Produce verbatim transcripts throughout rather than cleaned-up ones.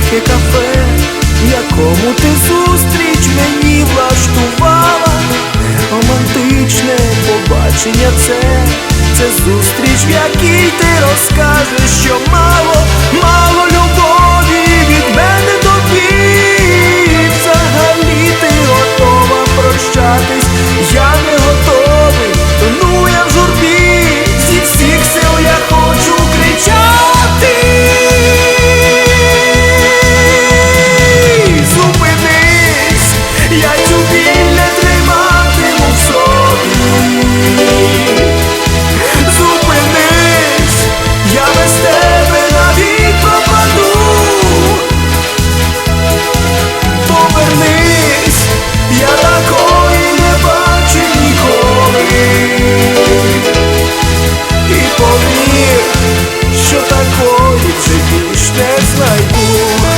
тихе кафе, в якому ти зустріч мені влаштувала. Романтичне побачення це, це зустріч, в якій ти розкажеш, що мало, мало любові від мене тобі. Взагалі ти готова прощатись, я не готовий, тону я в журбі, зі всіх сил я хочу кричати. Зупинись, я цю біль не триматиму в собі. Зупинись, я без тебе навік пропаду. Повернись, я такої не бачив ніколи. І повір, що такої вже більш не знайду.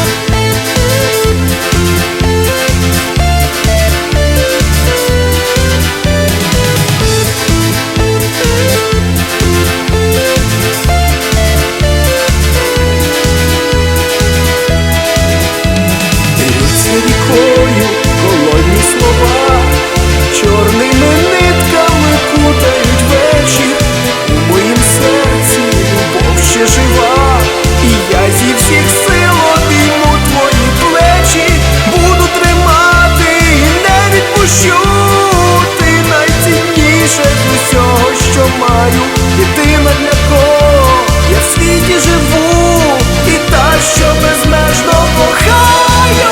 Рікою холодні слова, чорними нитками кутають вечір. У моїм серці любов ще жива, і я зі всіх сил обійму твої плечі. Буду тримати і не відпущу. Ти найцінніше з усього, що маю. Єдина, для кого я в світі живу, і та, що безмежно кохаю.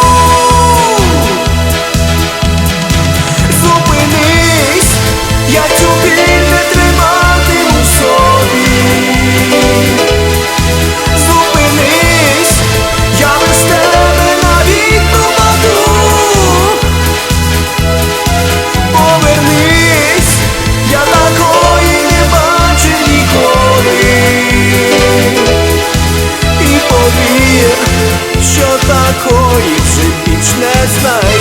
Зупинись, я цю біль не триматиму в собі. Зупинись, я без тебе навік пропаду. Повернись, я такої не бачив ніколи. І повір, що такої вже більш не знаю.